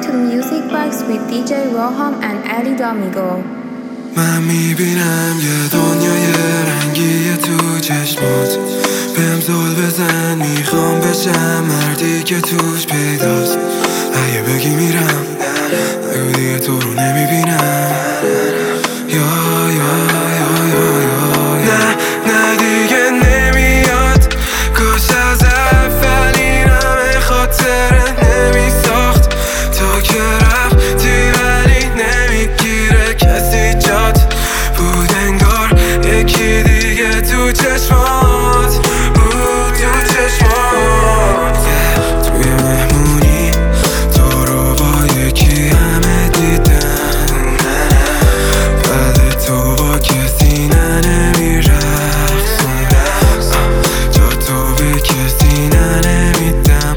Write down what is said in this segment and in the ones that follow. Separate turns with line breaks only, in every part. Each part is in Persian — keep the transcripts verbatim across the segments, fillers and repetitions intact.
to Music Box with دی جی Roham and Ali Domingo.
من میبینم یه دنیای رنگی تو چشمات، بهم زل بزن میخوام بشم مردی که توش پیداست. اگه بگی میرم بگو دیگه تو رو نمیبینم. یا یا یا یا یا نه نه دیگه نمیاد. کاش از اول این همه خاطره نمیساخت. تو که رفتی ولی نمیگیره کسی جات بود، انگار یکی دیگه تو چشمات بود، تو چشمات. توی مهمونی تو رو با یکی همه دیدم، بعد تو با کسی نه نمیرخصم، جا تو به کسی نه نمیدم.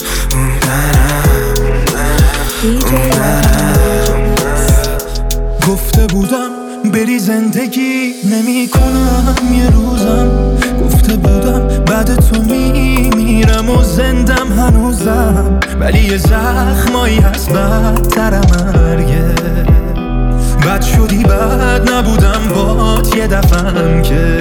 گفته بودم بری زندگی نمی کنم یه روزم، گفته بودم بعد تو میمیرم و زندم هنوزم، ولی یه زخمایی هست بدتر مرگه. بد شدی بد نبودم بات یه دفعم که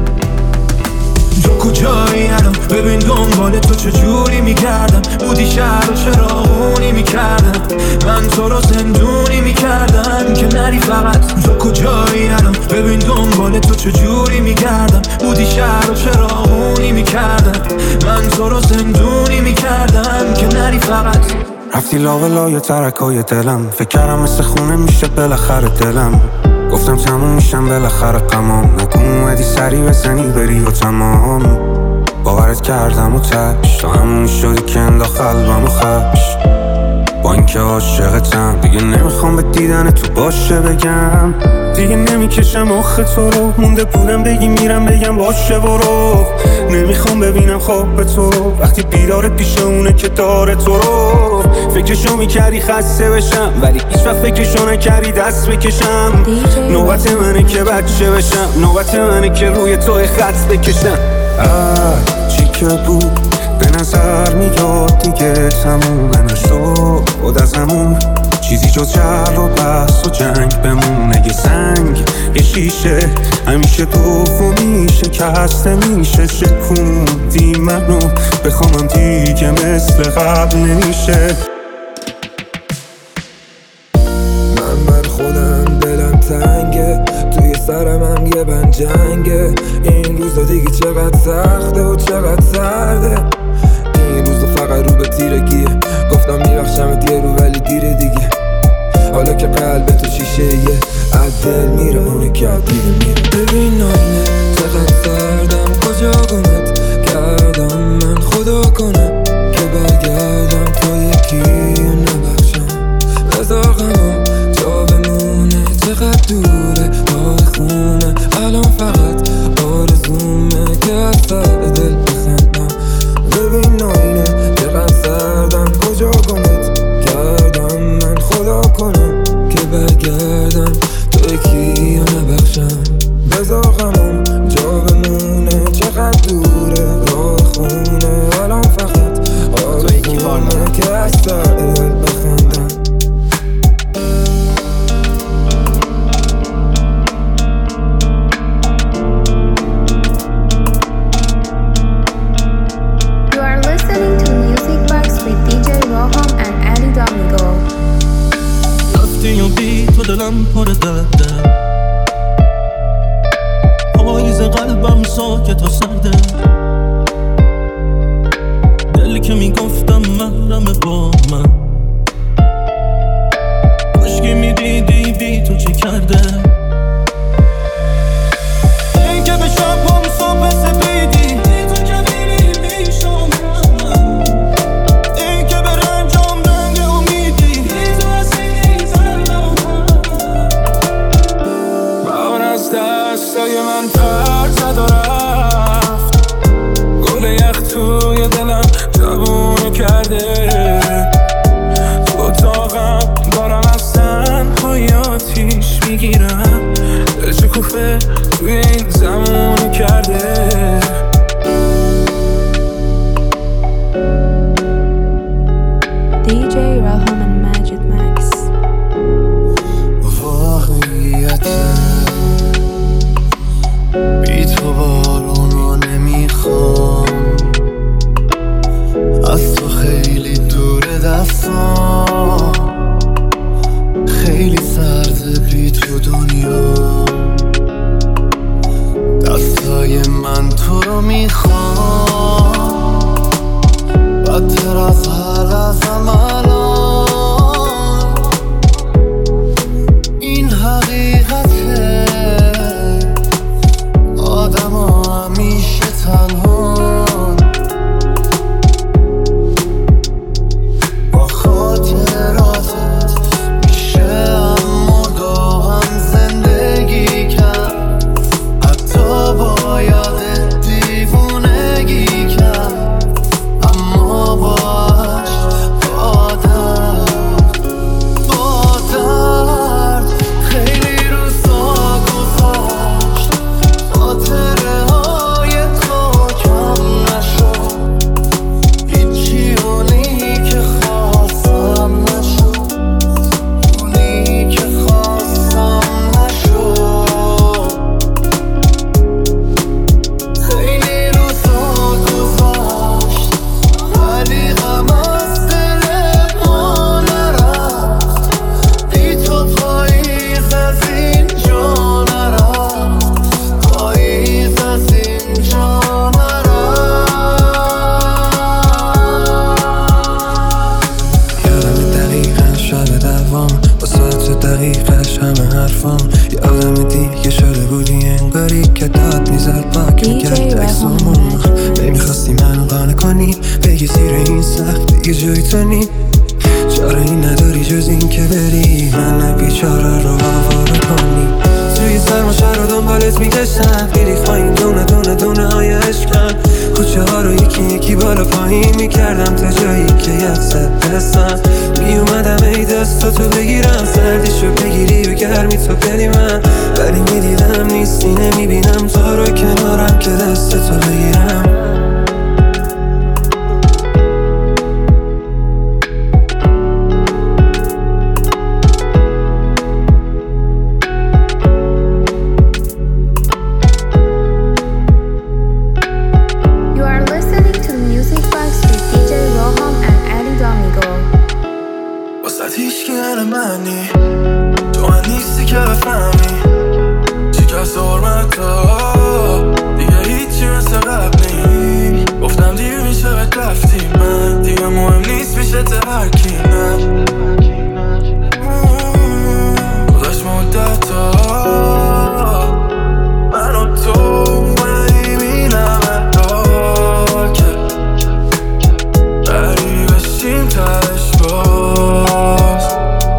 تو کجایی الان؟ ببین دنبال تو چجوری میکردم، بودی شهر و چراغونی میکردم، من تو رو زندونی میکردم که نری فقط. تو کجایی الان؟ ببین دنبال تو چجوری میکردم، بودی شهر و چراغونی میکردم، من تو رو زندونی میکردم که نری فقط.
رفتی لاولای ترکای دلم، فکر کردم مثل خونه میشه بالاخره دلم، گفتم تموم میشم بالاخره قمام، نکن اومدی سری بزنی بری و تمام. باورت کردم و تش تا همون شدی که انداخت قلبم و خش. با اینکه عاشقتم دیگه نمیخوام به دیدن تو باشه بگم، دیگه نمیکشم آخه تو رو، مونده بودم بگی میرم بگم باشه برو. نمیخوام ببینم خواب تو رو وقتی بیدارت پیش اونه که داره تو رو. فکرشو میکردی خسته بشم ولی هیچ وقت فکرشو نکردی دست بکشم. نوبت منه که بچه بشم، نوبت منه که روی تو خط بکشم. آه چی که بود به نظر میاد دیگه تمومه نشد، خود از همون چیزی جز جر و بحث و جنگ بمونه. یه سنگ یه شیشه همیشه دومی شکسته میشه، شکوندی منو بخوامم دیگه مثل قبل نمیشه. من بر خودم دلم تنگه، توی سرم هم یه بند جنگه، این روزا دیگه چقدر سخته و چقدر سرده. این روزا فقط رو به تیرگیه، گفتم میبخشمت یه رو ولی دیره دیگه. حالا که قلب تو شیشه یه از دل میره اونه که از دیره میره. ببین آینه چقدر سردم، کجا گمت کردم من، خدا کنه که برگردم تا یکی نبخشم. بذار غمم جا بمونه، چقدر دوره راه خونه، الان فقط آرزومه که از سر دل بخندم. ببین آینه چقدر سردم، کجا گمت کردم من، خدا کنه که برگردم تو یکی یا نبخشم. بذار غمم جا بمونه، چقدر دوره راه خونه، الان فقط آرزومه که از سر دل بخندم.
دلم پر درده، پاییز قلبم ساکت و سرده، دلی که میگفتم محرم با من، کاشکی میدیدی بی تو چی کرده. این که به شبم صبح سپیدی، بی تو که میری میشم من، این که به رنجام رنگ امیدی، بی تو از این زردم.
حرفام با ساعت دقیقش همه حرفام یه آدم دیگه شده بودی انگاری که داد میزد پاک میکرد عکسامون نمیخواستی منو قانع کنی بگی زیر این سخت دیگه جای تو نی چاره این نداری جز این که بری من بیچاره رو آواره کنی توی سرماشه رو دنبالت میگشتم میریخ با این دونه دونه دونه های عشقم کوچه ها رو یکی یکی بالا پایین میکردم تا جایی که یه سر هستم میومدم ای دستا تو بگیرم سردیشو بگیری و گرمی تو بدی من ولی میدیدم نیستی نمیبینم تو رو کنارم که دست تو بگیرم
تو من نیستی که بفهمی شکست حرمتا دیگه هیچی مثل قبلی گفتم دیر میشه بهت رفتی من دیگه مهم نیست میشه ترکی نه گذاشت مدتا من و تو نمیبینم ادا که بری بشیم تش باز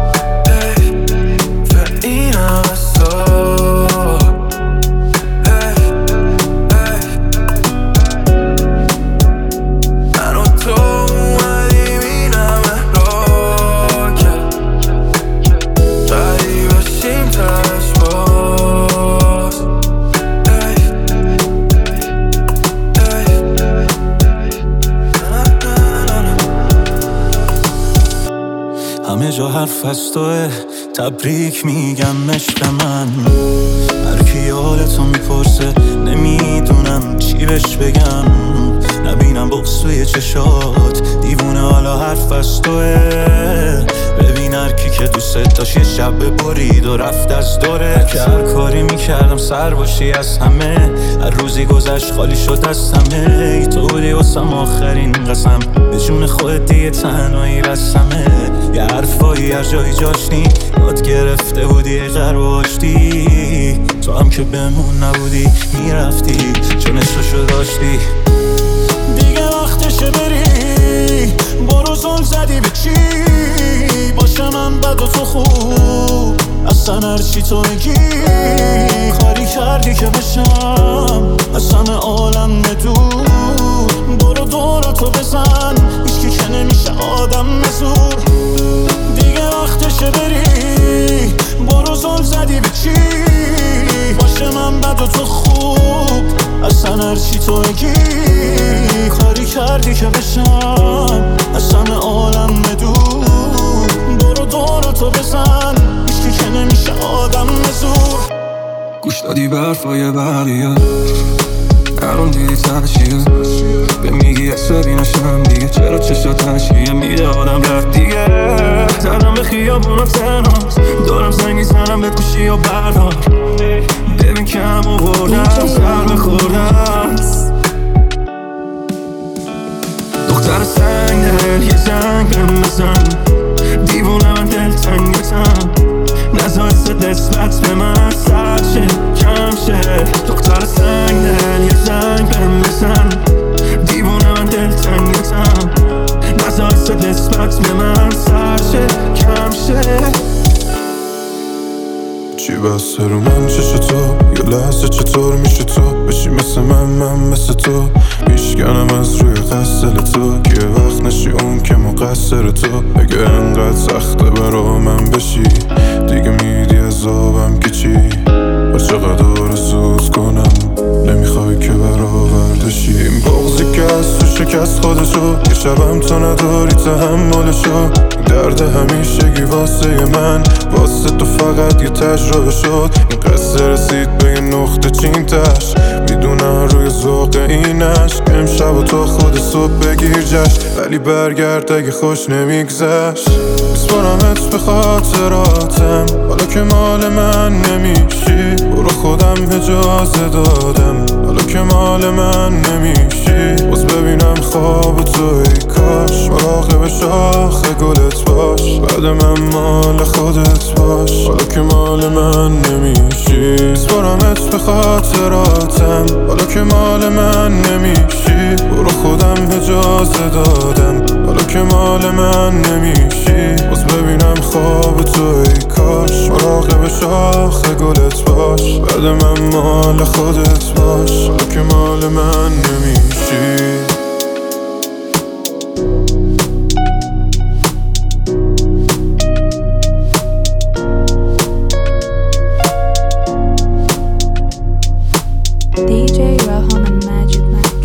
همه جا حرف از توه تبریک میگم عشق من هر کی حالتو میپرسه نمیدونم چی بهش بگم نبینم بغض توی چشات دیوونه حالا حرف از توه ببین هر کی که دوست داشت یه شب برید و رفت از دوره که هر کاری میکردم سر باشی از همه هر روزی گذشت خالی شد از همه ای تو بودی واسم آخرین قسم به جون خودت دیگه تنهایی رسمه یه حرفایی هر جایی جاشتی یاد گرفته بودی غرب آشتی تو هم که بمون نبودی میرفتی چون عشقشو داشتی دیگه وقتشه بری برو زل زدی به چی باشه من بد و تو خوب اصلا هرچی تو میگی کاری کردی که بشم از همه عالم ندور برو دورتو بزن هیچکی که نمیشه آدم مزور دیگه وقتشه بری برو زل زدی به چی باشه من بد و تو خوب اصلا هرچی تو میگی کاری کردی که بشم از همه عالم ندور برو دورتو بزن هیچکی که نمیشه آدم مزور
گوش دادی برفای بقیه الان دیدی تحشیه به میگی عصبی نشم دیگه چرا چشا تشکیه میده آدم رفت دیگه زدم به خیابون و تنهاست دارم زنگی زنم به گوشی و بردار ببین کم آوردم سر بخوردم دختر سنگ دل یه زنگ بهم بزن دیوونه من دل تنگتم نزایست نسبت به من سر شه کم شه دختر سنگ دل یه زنگ بهم بزن دیوونه من دل تنگتم نزایست نسبت به من سر شه کم شه چی بسته رو من چشه تو یه لحظه چطور میشه تو بشی مثل من من مثل تو میشکنم از روی قصل تو که وقت نشی اون که مقصر تو اگه انقدر سخته برا من بشی دیگه میدی عذابم که چی و چقدر زود کنم نمیخوای که برآورده شی این بغضی که از تو شکست خودشو یه شبم تو نداری تحملشو درد همیشگی واسه من واسه تو فقط یه تجربه شد این قصه رسید به یه نقطه چین تش میدونم روی ذوق اینش که امشب و تو خود صبح بگیر جشن ولی برگرد اگه خوش نمیگذشت بسپارمت به خاطراتم حالا که مال من نمیشی برو خودم اجازه دادم حالا که مال من نمیشی باز ببینم خواب تو ای کاش مراقب شاخ گلت باش بعد من مال خود
خودت باش. حالا که مال من نمیشی میسپارمت به خاطراتم. حالا که مال من نمیشی برو خودم اجازه دادم. حالا که مال من نمیشی باز ببینم خواب تو ای کاش. مراقب شاخ گلت باش بعد من مال خودت باش. حالا که مال من نمیشی
دی جی Raham and Magic Max.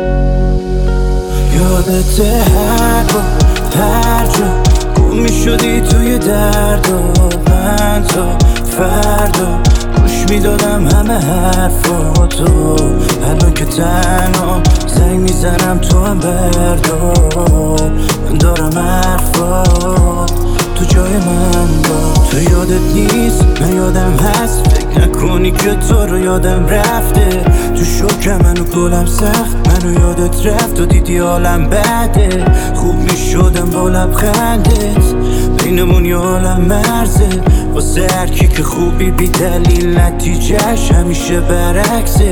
یادته هر با هر جا گم میشدی توی درد و من تا فردا گوش میدادم همه حرفاتو. الان که تنها زنگ میزنم تو هم بردار. من دارم حرفات تو جای من با تو. یادت نیست من یادم هست. فکر نکنی که تو رو یادم رفته. تو شوکم منو گلم سخت منو یادت رفت و دیدی حالم بده. خوب میشدم با لبخندت بینمون یه عالم مرزه. واسه هر کی که خوبی بی دلیل نتیجهش همیشه برعکسه.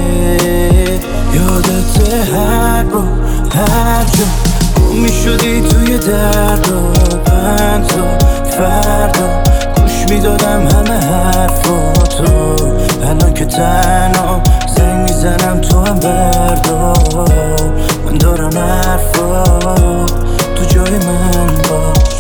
یادت هر با هر جا گم میشدی توی درد و من تا فردا گوش میدادم همه حرفاتو. الان که تنها زنگ میزنم تو هم بردار. من دارم حرفات تو جای من باش.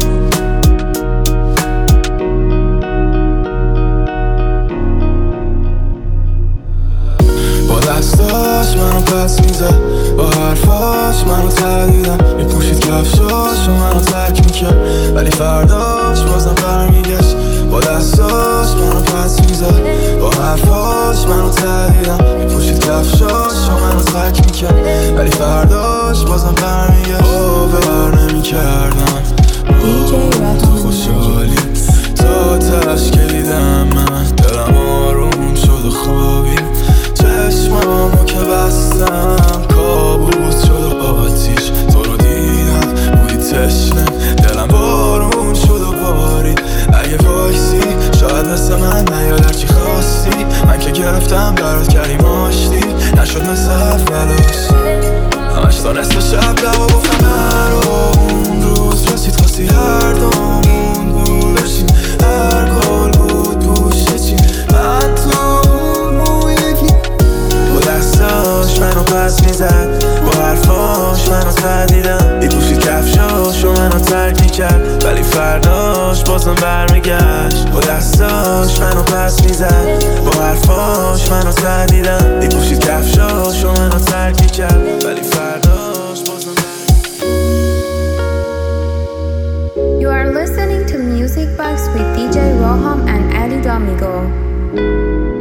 با دستاش منو پس میزد با حرفاش منو تردیدم. میپوشید کفشاش و منو ترک میکرد ولی فرداش بازم برمیگشت. با دستاش منو پس میزد با حرفاش منو تردیدم. میپوشید کفشاش و منو ترک میکرد ولی فرداش بازم برمیگشت. باور نمیکردم
دی جی Raham and
خوشحالی تا تش کلیدم. من دلم آروم شد و خوابی چشمامو که بستم کابوس شد و آتیش. تو رو دیدم بودی تشنه دلم بارون شد و بارید. اگه وایسی شاید مثل من نیاد هرچی خواستی. من که گرفتم برات کردیم آشتی نشد مثل اولش. همش تا نصف شب لبا گفتم نرو. اون روز رسید خواستی هر دومون دور بشیم. هر گل بود پوشه چی من تو اون مویگی. با دستاش منو پس میزد با حرفاش منو تردیدم. میپوشید کفشاش و منو ترک میکرد ولی فرداش بازم برمیگشت. با دستاش منو پس میزد با حرفاش منو تردیدم. میپوشید کفشاش و منو ترک میکرد ولی فرداش بازم برمیگشت.
You are listening to Music Box with دی جی Raham and Ali Domingo.